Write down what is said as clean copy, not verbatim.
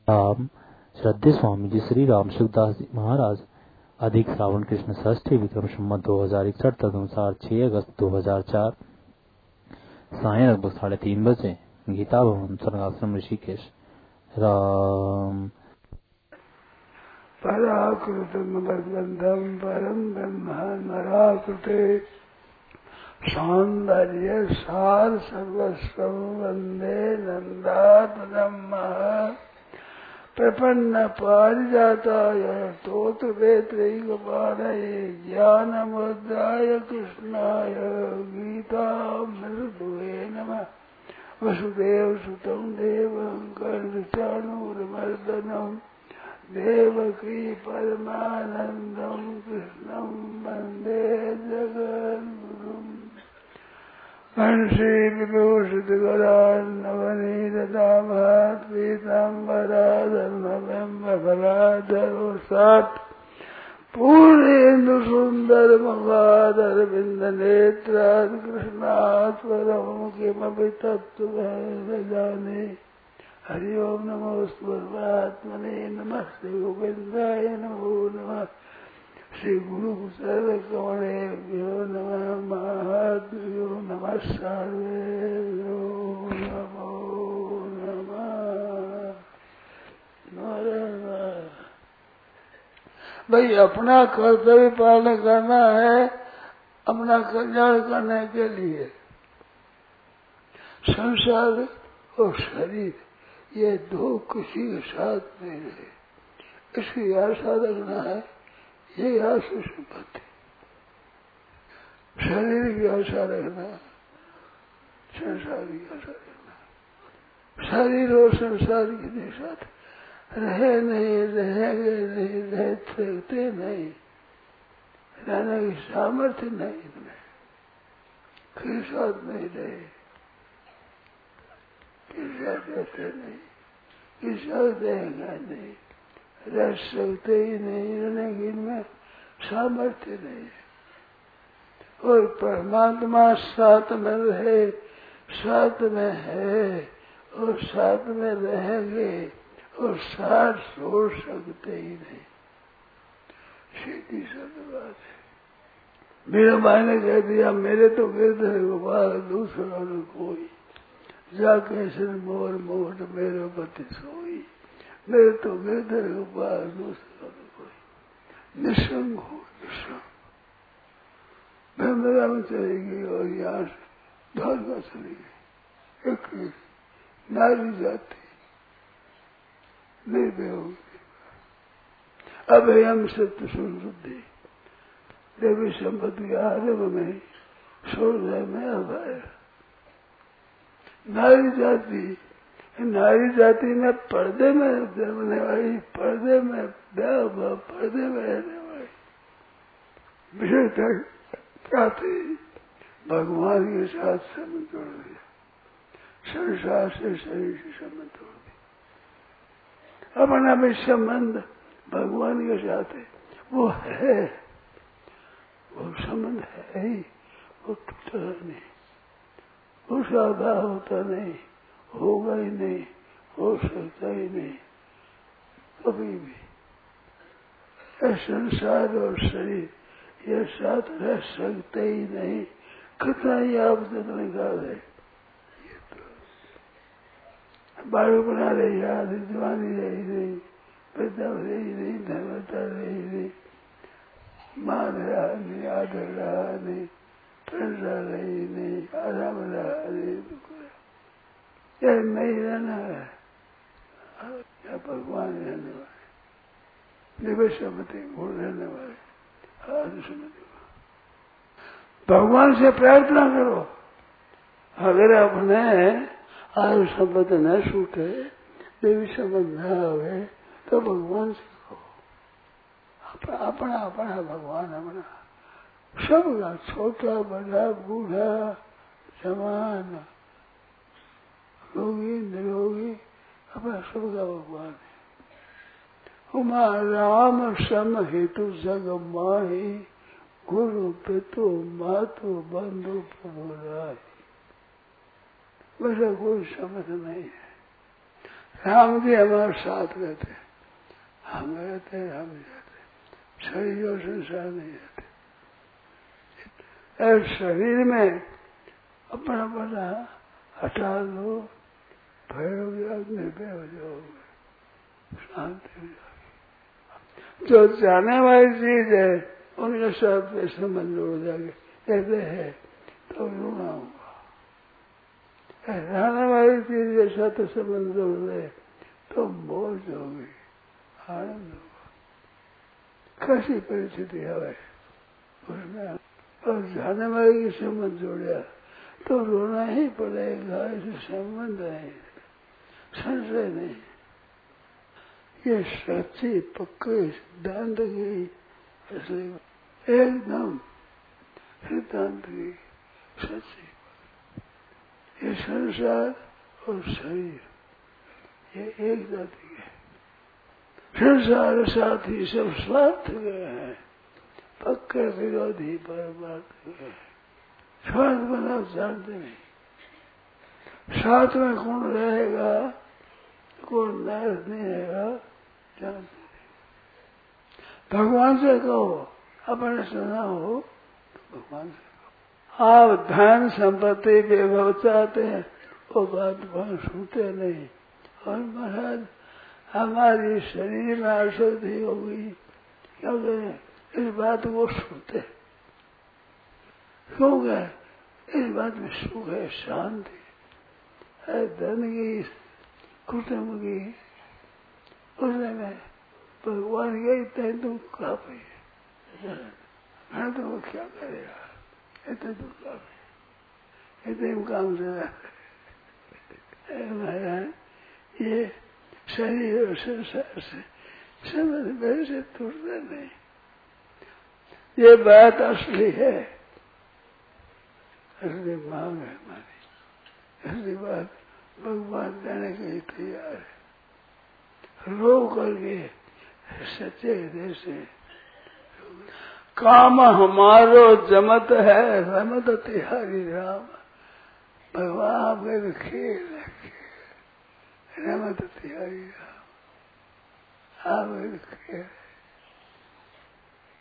राम श्रद्धे स्वामी जी श्री राम सुखदास जी महाराज अधिक श्रावण कृष्ण षष्ठी विक्रम संवत 2061 तदनुसार 6 अगस्त 2004 साय लगभग 3:30 बजे गीता भवन स्वर्गाश्रम ऋषिकेश। राम पराकृतम भगवंतम परम ब्रह्म नराकृते सौंदर्य सार सर्वस्व वंदे नंदात्मम प्रपन्न पारिजाताय तोत वेत्रैकपाणये ज्ञानमुद्राय कृष्णाय गीतामृतदुहे नमः। वसुदेव सुतं देवं कंसचाणूरमर्दनं देवकी परमानन्दं कृष्णं वन्दे जगद्गुरुम्। हंसी विभूषितकरान्नवनीतदाभात् पीताम्बराधर्मबिम्बफलाधरोषात् पूर्णेन्दु सुन्दर मुखादरविन्द नेत्रात् कृष्णात् परं किमपि तत्त्वं न जाने। हरि ओम नमोस्तु परमात्मने नमस्ते गोविन्दाय नमो नमः। श्री गुरु सर्वकमलेभ्यो नमः महाभ्यो नमः सर्वेभ्यो नमो नमः। भाई अपना कर्तव्य पालन करना है अपना कल्याण करने के लिए। संसार और शरीर ये दो किसी के साथ नहीं रहे, इसकी आशा रखना है। ये आशा संपत्ति शरीर की आशा रखना, संसार की आशा रखना। शरीर और संसार के साथ रहे नहीं, रहेंगे नहीं, रह सकते नहीं, रहने की सामर्थ्य नहीं इनमें, किसी साथ नहीं रहे, किसी साथ रहते नहीं, किसी साथ रहेंगे नहीं, रह सकते ही नहीं, रहने की इनमें सामर्थ्य नहीं है। और परमात्मा साथ में रहे, साथ में है और साथ में रहेंगे और साथ छोड़ सकते ही नहीं। सीधी सी बात है। मेरे भाई ने कह दिया मेरे तो गिरधर गोपाल दूसरा न कोई, जाके सिर मोर मोट मेरे पति सोई। मेरे तो गिरधर गोपाल दूसरा न कोई, निसंग हो निसंग। मेरा में चली गई और यहाँ से धागा चली गई। एक नारी जाती निर्भय होगी। अब हम सत्य सुनबुद्धि देवी संपत्ति आरम्भ में सोलह में अभय। नारी जाति में पर्दे में जमने वाली, पर्दे में पर्दे में रहने वाली विषय तक जाति भगवान के साथ संबंध जोड़ दिया, संसार से शरीर से संबंध जोड़ दिया। अपना भी संबंध भगवान के साथ है, वो है, वो संबंध है ही, वो टूटा नहीं, वो सादा होता नहीं, होगा ही नहीं, हो सकता ही नहीं कभी भी। संसार और शरीर ये साथ रह सकते ही नहीं, कितना ही आप जतन निकाले। बालक बना रही याद, जवानी रही नहीं, पैदा रही नहीं, धर्मता रही नहीं, मान रहा नहीं, आदर रहा नहीं, प्रजा रही नहीं, आराम रहा नहीं, दुख रहा। यह नहीं रहना है, यह भगवान रहने वाले, दिव्य गुण रहने वाले। आज समझो भगवान से प्रार्थना करो। अगर अपने आयु संबंध न छूटे, देवी संबंध न आवे तो भगवान से कहो। अपना अपना भगवान अपना सबका, छोटा बड़ा बूढ़ा जवान रोगी निरोगी, अपना सबका भगवान है। उमा राम सम हेतु जग माही, गुरु पितु मातु बंधु प्रभु राय। वैसा कोई समझ नहीं है। राम जी हमारे साथ रहते, हम रहते हम जाते, शरीर और संसार नहीं जाते। शरीर में अपना बना हटा लो, भैरव निर्भय हो जाओगे, शांति हो जाएगी। जो जाने वाली चीज है उनके साथ में संबंध हो जाएंगे, कहते हैं तो रोना होगा। रहने वाली चीज के साथ संबंध हो रहे तो मौज होगी, आनंद होगा। कैसी परिस्थिति है उसमें, और जाने वाले की संबंध जोड़ा तो रोना ही पड़ेगा। ऐसे संबंध नहीं, संशय नहीं। ये सच्ची पक्के सिद्धांत की असली एकदम सिद्धांत की सच्ची। ये संसार और शरीर ये एक जाति है। संसार साथी सब स्वार्थ गए हैं, पक्के विरोधी परमार्थ गए। स्वार्थ बना जानते नहीं। साथ में कौन रहेगा कौन नहीं रहेगा जानते नहीं। भगवान से कहो, अपने सुना हो तो भगवान से कहो। आप धन संपत्ति वैभव चाहते हैं, वो बात भगवान सुनते नहीं। और महाराज हमारी शरीर में अशुद्धि हो गई, क्या करें? इस बात को सुनते क्यों गए? इस बात में सुख है, शांति है, धन की कुटुंब की, उसमें भगवान यही तय दुख का पे मैं तो वो क्या करेगा, इतने दुख का पे इतने काम से महाराज ये शरीर और संसार से समझ मेरे से टूटता नहीं। ये बात असली है, असली मांग है हमारी, असली बात भगवान देने के लिए तैयार है। रो करके सच्चे हृदय से काम हमारो जमत है, रमत तिहारी राम। भगवान आपके खेल रमत तिहारी राम, आपके खेल